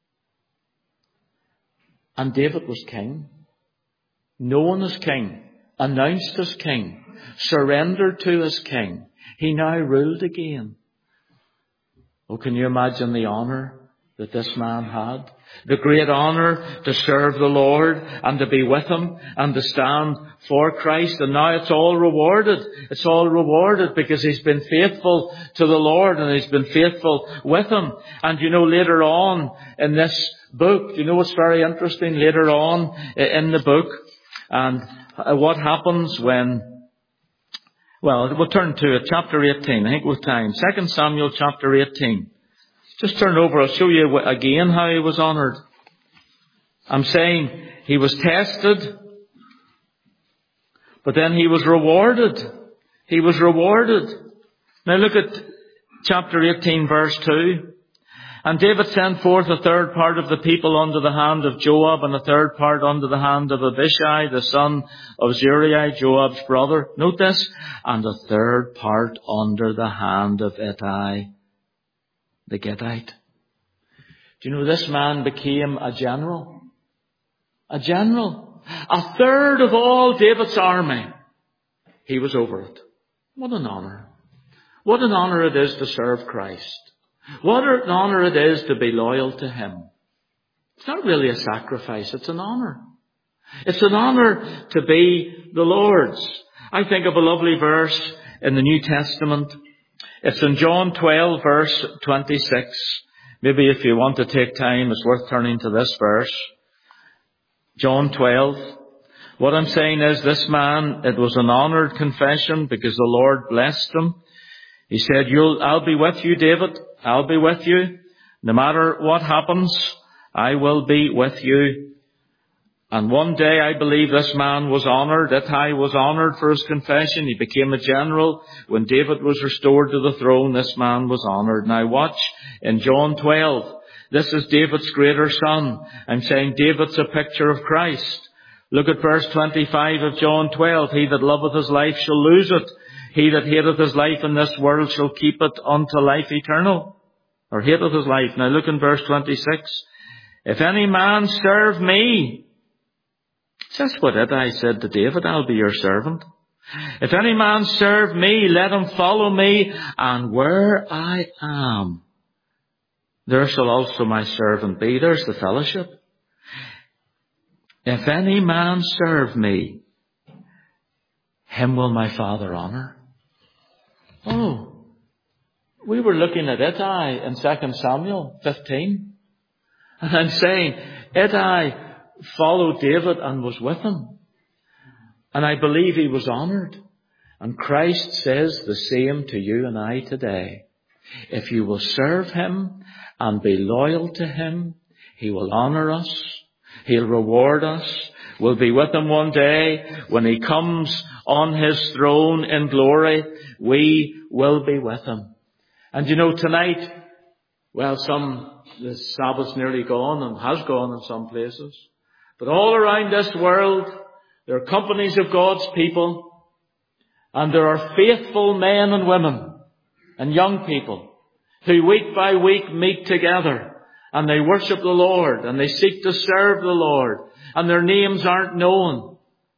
And David was king. Known as king. Announced as king. Surrendered to as king. He now ruled again. Oh, can you imagine the honour that this man had? The great honour to serve the Lord and to be with him and to stand for Christ. And now it's all rewarded. It's all rewarded because he's been faithful to the Lord and he's been faithful with him. And you know, later on in this book, you know what's very interesting? Later on in the book, and what happens when, well, we'll turn to it, chapter 18, I think with time. 2 Samuel chapter 18. Just turn over, I'll show you again how he was honoured. I'm saying he was tested, but then he was rewarded. He was rewarded. Now look at chapter 18 verse 2. And David sent forth a third part of the people under the hand of Joab, and a third part under the hand of Abishai, the son of Zeruiah, Joab's brother. Note this. And a third part under the hand of Ittai, the Gittite. Do you know this man became a general? A general. A third of all David's army. He was over it. What an honour. What an honor it is to serve Christ. What an honor it is to be loyal to Him. It's not really a sacrifice, it's an honor. It's an honor to be the Lord's. I think of a lovely verse in the New Testament. It's in John 12, verse 26. Maybe if you want to take time, it's worth turning to this verse. John 12. What I'm saying is this man, it was an honored confession because the Lord blessed him. He said, I'll be with you, David. I'll be with you. No matter what happens, I will be with you. And one day I believe this man was honored. Ittai was honored for his confession. He became a general. When David was restored to the throne, this man was honored. Now watch in John 12. This is David's greater son. I'm saying David's a picture of Christ. Look at verse 25 of John 12. He that loveth his life shall lose it. He that hateth his life in this world shall keep it unto life eternal. Or hateth his life. Now look in verse 26. If any man serve me, that's what Ittai said to David, I'll be your servant. If any man serve me, let him follow me, and where I am, there shall also my servant be. There's the fellowship. If any man serve me, him will my Father honor. Oh, we were looking at Ittai in 2 Samuel 15. And I'm saying, Ittai followed David and was with him. And I believe he was honored. And Christ says the same to you and I today. If you will serve Him and be loyal to Him, He will honor us. He'll reward us. We'll be with Him one day. When He comes on His throne in glory, we will be with Him. And you know, tonight, well, the Sabbath's nearly gone and has gone in some places. But all around this world, there are companies of God's people, and there are faithful men and women and young people who week by week meet together, and they worship the Lord, and they seek to serve the Lord, and their names aren't known.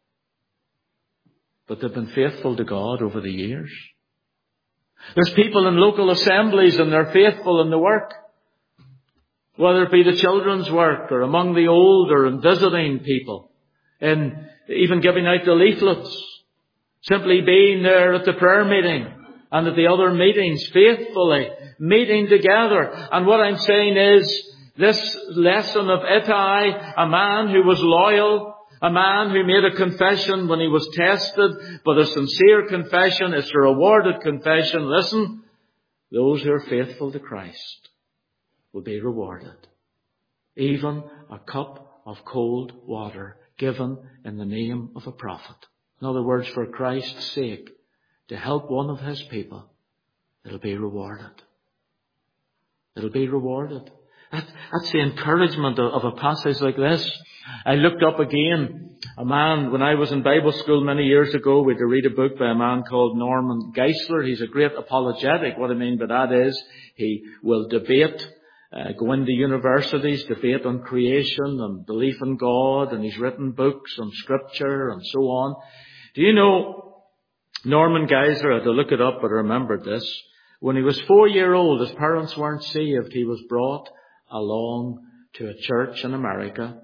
But they've been faithful to God over the years. There's people in local assemblies, and they're faithful in the work. Whether it be the children's work or among the older and visiting people, and even giving out the leaflets, simply being there at the prayer meeting and at the other meetings, faithfully meeting together. And what I'm saying is, this lesson of Ittai, a man who was loyal, a man who made a confession when he was tested, but a sincere confession, it's a rewarded confession. Listen, those who are faithful to Christ will be rewarded. Even a cup of cold water given in the name of a prophet. In other words, for Christ's sake, to help one of His people, it'll be rewarded. It'll be rewarded. That's the encouragement of a passage like this. I looked up again a man, when I was in Bible school many years ago, we had to read a book by a man called Norman Geisler. He's a great apologetic. What I mean by that is, he will debate, go into universities, debate on creation and belief in God, and he's written books on scripture and so on. Do you know, Norman Geisler, I had to look it up, but I remembered this. When he was 4-year-old, his parents weren't saved. He was brought along to a church in America.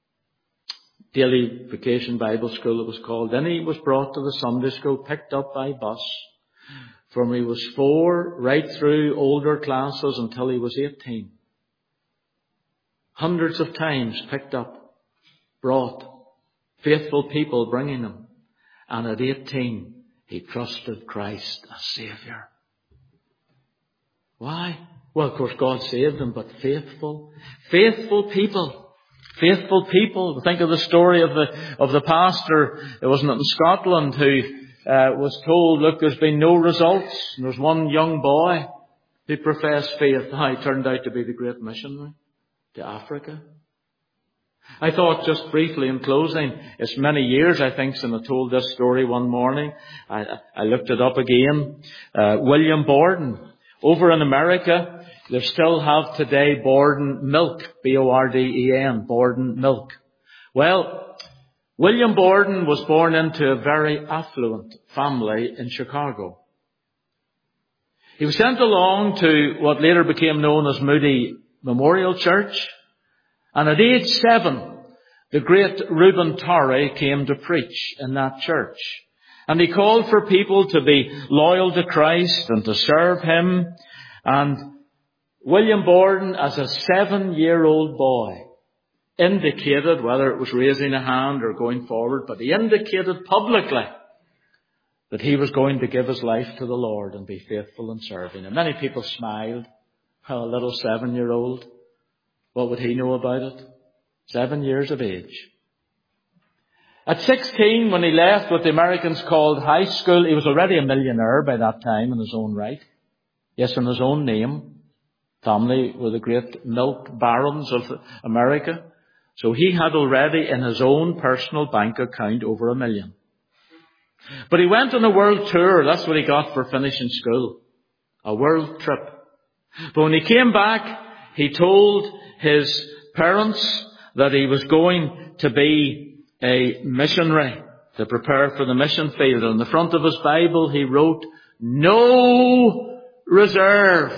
Daily Vacation Bible School it was called. Then he was brought to the Sunday school, picked up by bus. From he was 4 right through older classes until he was 18. Hundreds of times picked up, brought, faithful people bringing him. And at 18, he trusted Christ as Saviour. Why? Well, of course, God saved him, but faithful people. Faithful people. Think of the story of the pastor, it wasn't in Scotland, who was told, look, there's been no results. And there's one young boy who professed faith. He turned out to be the great missionary to Africa. I thought just briefly in closing, it's many years, I think, since I told this story one morning. I looked it up again. William Borden. Over in America, they still have today Borden milk, B-O-R-D-E-N, Borden milk. Well, William Borden was born into a very affluent family in Chicago. He was sent along to what later became known as Moody Memorial Church. And at age 7, the great Reuben Torrey came to preach in that church. And he called for people to be loyal to Christ and to serve him. And William Borden, as a 7-year-old boy, indicated, whether it was raising a hand or going forward, but he indicated publicly that he was going to give his life to the Lord and be faithful in serving him. Many people smiled. Oh, a little 7-year-old. What would he know about it? 7 years of age. At 16, when he left what the Americans called high school, he was already a millionaire by that time in his own right. Yes, in his own name. Family were the great milk barons of America. So he had already in his own personal bank account over $1 million. But he went on a world tour. That's what he got for finishing school. A world trip. But when he came back, he told his parents that he was going to be a missionary to prepare for the mission field. On the front of his Bible, he wrote, "No reserve.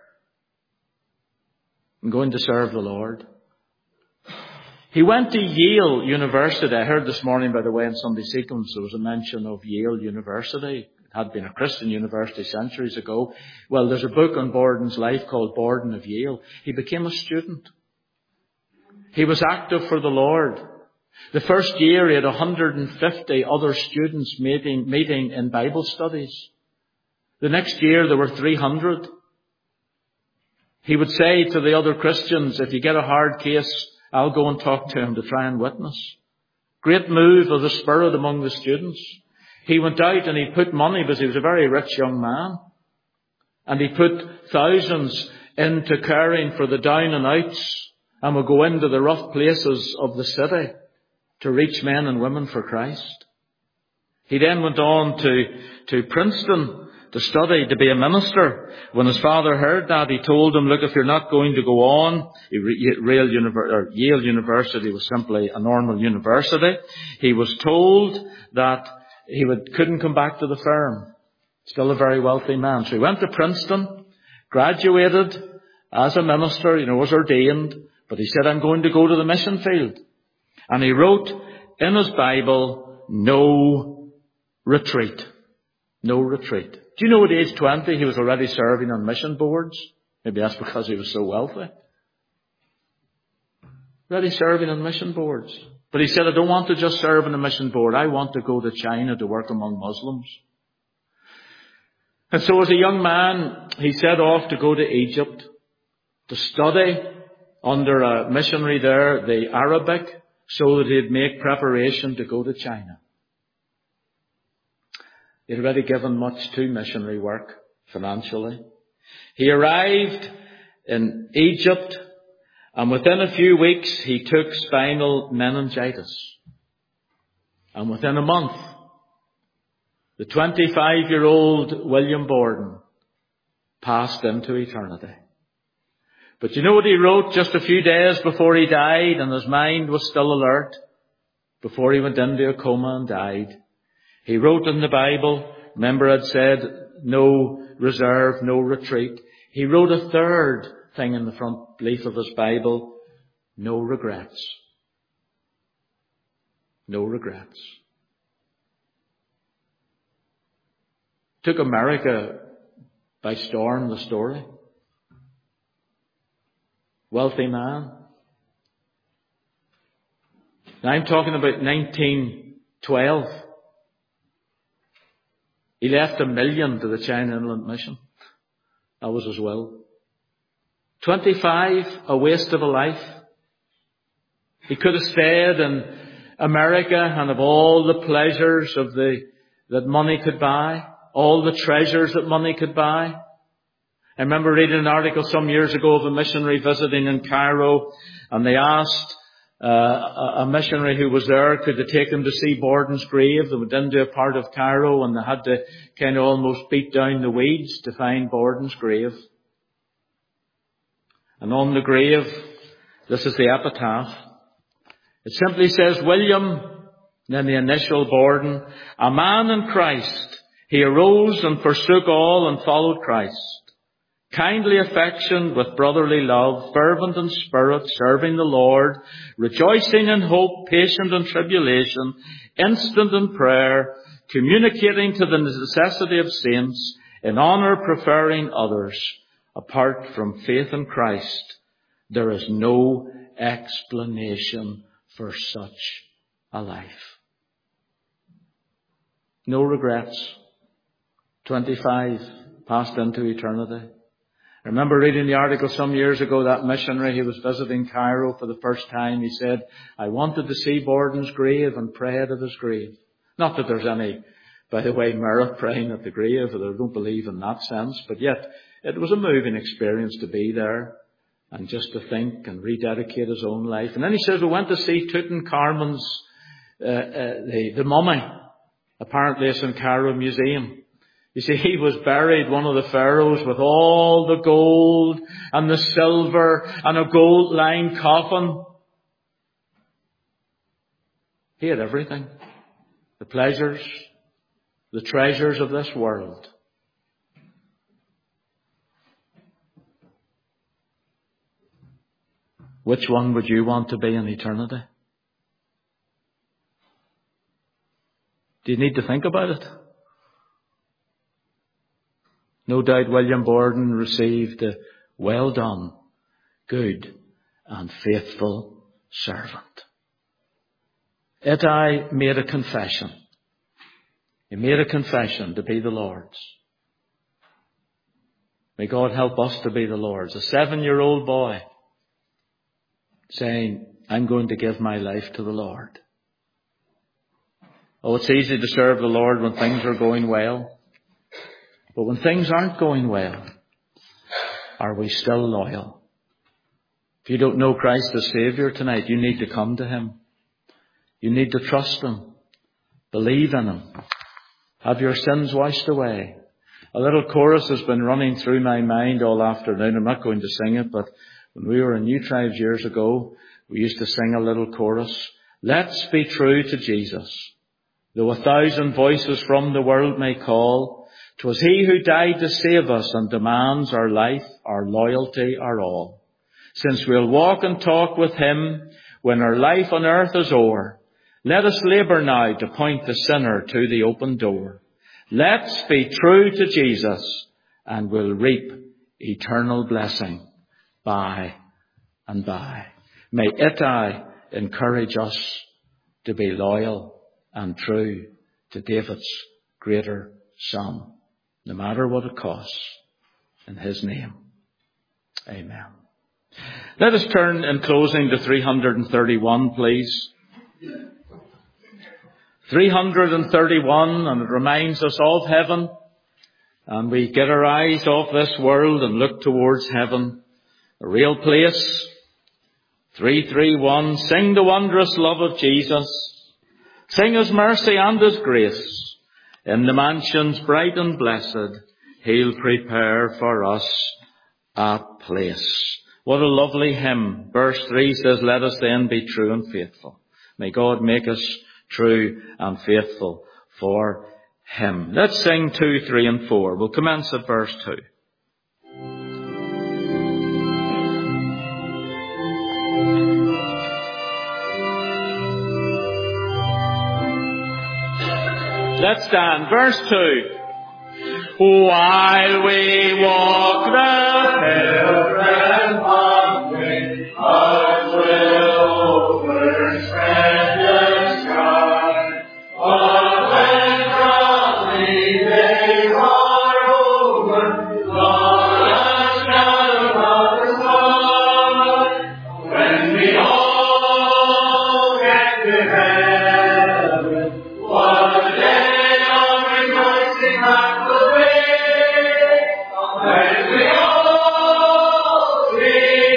I'm going to serve the Lord." He went to Yale University. I heard this morning, by the way, in Sunday Sequence, there was a mention of Yale University. It had been a Christian university centuries ago. Well, there's a book on Borden's life called Borden of Yale. He became a student. He was active for the Lord. The first year, he had 150 other students meeting in Bible studies. The next year, there were 300. He would say to the other Christians, if you get a hard case, I'll go and talk to him to try and witness. Great move of the Spirit among the students. He went out and he put money, because he was a very rich young man. And he put thousands into caring for the down and outs, and would go into the rough places of the city to reach men and women for Christ. He then went on to Princeton to study, to be a minister. When his father heard that, he told him, look, if you're not going to go on, Yale University was simply a normal university. He was told that he couldn't come back to the firm. Still a very wealthy man. So he went to Princeton, graduated as a minister, was ordained, but he said, I'm going to go to the mission field. And he wrote in his Bible, no retreat. No retreat. Do you know at age 20 he was already serving on mission boards? Maybe that's because he was so wealthy. Already serving on mission boards. But he said, I don't want to just serve on a mission board. I want to go to China to work among Muslims. And so as a young man, he set off to go to Egypt to study under a missionary there, the Arabic, so that he'd make preparation to go to China. He'd already given much to missionary work financially. He arrived in Egypt, and within a few weeks he took spinal meningitis. And within a month, the 25-year-old William Borden passed into eternity. But you know what he wrote just a few days before he died, and his mind was still alert, before he went into a coma and died? He wrote in the Bible, remember I'd said, no reserve, no retreat. He wrote a third thing in the front leaf of his Bible, no regrets. No regrets. Took America by storm, the story. Wealthy man. Now I'm talking about 1912. He left $1 million to the China Inland Mission. That was his will. 25, a waste of a life. He could have stayed in America and have all the pleasures that money could buy, all the treasures that money could buy. I remember reading an article some years ago of a missionary visiting in Cairo, and they asked a missionary who was there, could they take him to see Borden's grave? They went into a part of Cairo and they had to kind of almost beat down the weeds to find Borden's grave. And on the grave, this is the epitaph. It simply says, William, then the initial Borden, a man in Christ, He arose and forsook all and followed Christ. Kindly affectioned with brotherly love, fervent in spirit, serving the Lord, rejoicing in hope, patient in tribulation, instant in prayer, communicating to the necessity of saints, in honour preferring others. Apart from faith in Christ, there is no explanation for such a life. No regrets. 25 passed into eternity. I remember reading the article some years ago, that missionary who was visiting Cairo for the first time, he said, I wanted to see Borden's grave and prayed at his grave. Not that there's any, by the way, merit praying at the grave, I don't believe in that sense, but yet it was a moving experience to be there and just to think and rededicate his own life. And then he says, we went to see Tutankhamun's, the mummy. Apparently it's in Cairo Museum. You see, he was buried, one of the pharaohs, with all the gold and the silver and a gold-lined coffin. He had everything. The pleasures, the treasures of this world. Which one would you want to be in eternity? Do you need to think about it? No doubt William Borden received the well done, good and faithful servant. Ittai made a confession. He made a confession to be the Lord's. May God help us to be the Lord's. A 7-year-old boy saying, I'm going to give my life to the Lord. Oh, it's easy to serve the Lord when things are going well. But when things aren't going well, are we still loyal? If you don't know Christ as Saviour tonight, you need to come to Him. You need to trust Him. Believe in Him. Have your sins washed away. A little chorus has been running through my mind all afternoon. I'm not going to sing it, but when we were in New Tribes years ago, we used to sing a little chorus. Let's be true to Jesus. Though 1,000 voices from the world may call, 'twas He who died to save us and demands our life, our loyalty, our all. Since we'll walk and talk with Him when our life on earth is o'er, let us labour now to point the sinner to the open door. Let's be true to Jesus and we'll reap eternal blessing by and by. May Ittai encourage us to be loyal and true to David's greater Son, no matter what it costs, in His name. Amen. Let us turn in closing to 331, please. 331, and it reminds us of heaven, and we get our eyes off this world and look towards heaven, a real place. 331, sing the wondrous love of Jesus. Sing His mercy and His grace. In the mansions bright and blessed, He'll prepare for us a place. What a lovely hymn. Verse 3 says, let us then be true and faithful. May God make us true and faithful for Him. Let's sing 2, 3 and 4. We'll commence at verse 2. Let's stand. Verse 2. While we walk the pilgrim pathway, hearts will overspread the sky. But when crossing they are over, Lord, us now the sky. When we all get to heaven, what a day of rejoicing that will be. When we all see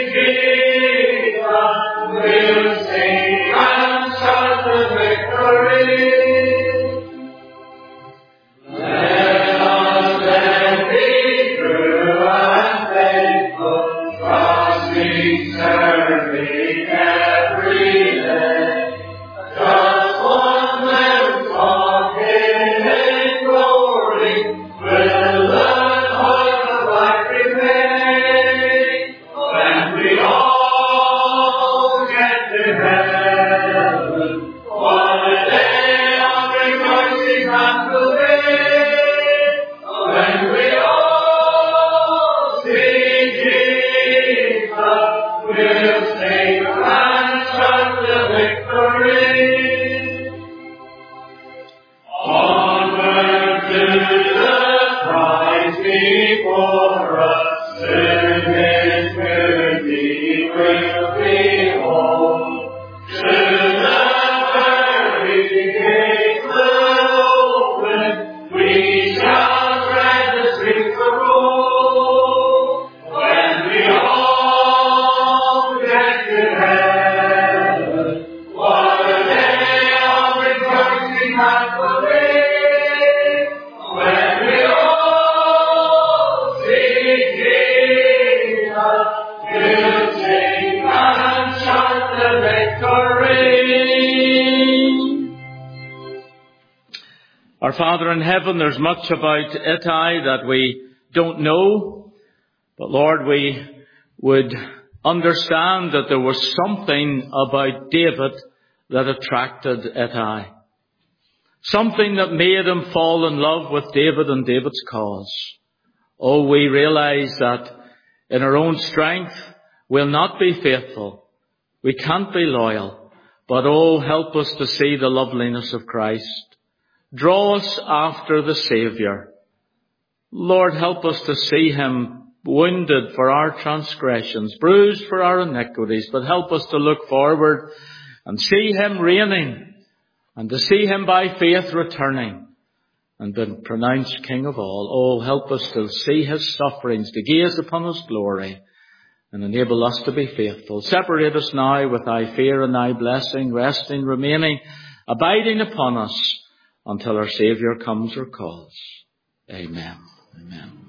before us, soon His mercy will behold. Soon the pearly gates will open, we shall tread the streets of gold. When we all get to heaven, what a day of rejoicing that will be. When we all see Jesus, we'll sing and shout the victory. Our Father in heaven, there's much about Ittai that we don't know, but Lord, we would understand that there was something about David that attracted Ittai. Something that made him fall in love with David and David's cause. Oh, we realize that in our own strength we'll not be faithful. We can't be loyal. But oh, help us to see the loveliness of Christ. Draw us after the Saviour. Lord, help us to see Him wounded for our transgressions, bruised for our iniquities, but help us to look forward and see Him reigning, and to see Him by faith returning and been pronounced King of all. Oh, help us to see His sufferings, to gaze upon His glory, and enable us to be faithful. Separate us now with Thy fear and Thy blessing, resting, remaining, abiding upon us until our Saviour comes or calls. Amen. Amen.